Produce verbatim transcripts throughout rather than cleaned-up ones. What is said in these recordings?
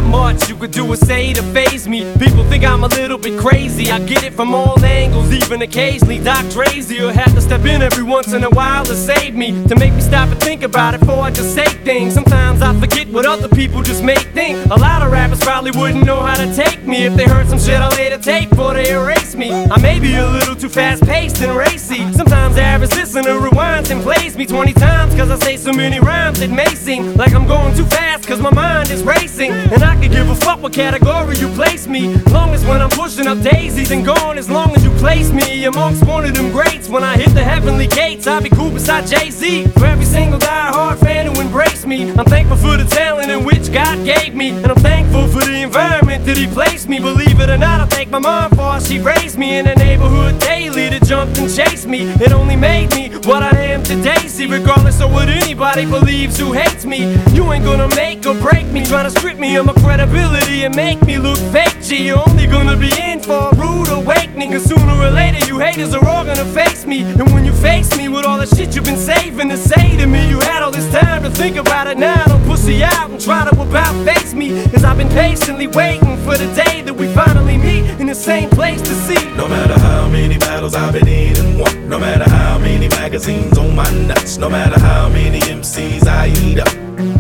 much you could do or say to faze me. People think I'm a little bit crazy. I get it from all angles, even occasionally. Doc Drazy will have to step in every once in a while to save me, to make me stop and think about it before I just say things. Sometimes I forget what other people just make think. A lot of rappers probably wouldn't know how to take me if they heard some shit I later take before they erase me. I may be a little too fast-paced and racy. Sometimes the average listener rewinds and plays me twenty times cause I say so many rhymes it may seem like I'm going too fast cause my mind is racing. And I could give a fuck what category you place me, long as when I'm pushing up daisies and gone, as long as you place me amongst one of them greats. When I hit the heavenly gates, I'll be cool beside Jay-Z. For every single die-hard fan who embraced me, I'm thankful for the talent in which God gave me, and I'm thankful for the environment that He placed me. Believe it or not, I thank my mom for how she raised me in the neighborhood daily that jumped and chased me. It only made me what I am today. See, regardless of what anybody believes who hates me, you ain't gonna make or break me, trying to strip me of my credibility and make me look fake. G, you're only gonna be in for a rude awakening, cause sooner or later you haters are all gonna face me. And when you face me with all the shit you've been saving to say to me, you had all this time to think about it. Now don't pussy out and try to about face me, cause I've been patiently waiting for the day that we finally meet in the same place to see. No matter how many battles I've been in and won, no matter how many magazines on my nuts, no matter how many M Cs I eat up,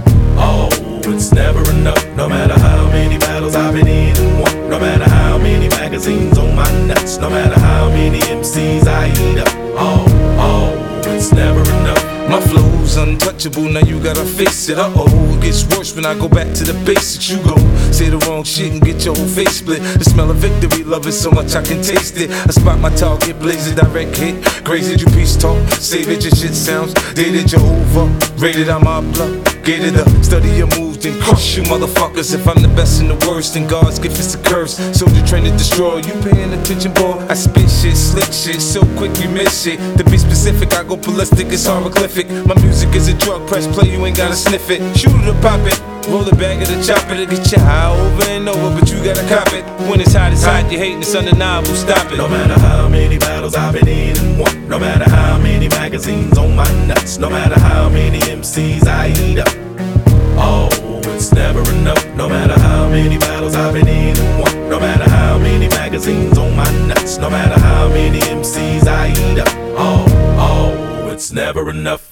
oh, it's never enough. No matter how many battles I've been in and won, no matter how many magazines on my nuts, no matter how many M Cs I eat up, oh, oh, it's never enough. My flow's untouchable, now you gotta face it. Uh-oh, it gets worse when I go back to the basics. You go say the wrong shit and get your whole face split. The smell of victory, love it so much I can taste it. I spot my target, blaze a direct hit. Grazed your peace talk, save it, your shit sounds dated, you're over. Rated, I'm obligated to study your moves and crush you motherfuckers. If I'm the best and the worst, then God's gift is a curse. So the train to destroy, you paying attention, boy? I spit shit, slick shit, so quick you miss it. To be specific, I go ballistic, it's hieroglyphic. My music is a drug, press play, you ain't gotta sniff it. Shoot it or pop it, roll it back at the chop it. It'll get you high over and over, but you gotta cop it. When it's hot, it's hot, you hating, it's undeniable, stop it. No matter how many battles I've been in and won, no matter how many magazines on my nuts, no matter how many M Cs I eat up, oh, it's never enough. No matter how many battles I've been in and won, no matter how many magazines on my nuts, no matter how many M Cs I eat up, oh, oh, it's never enough.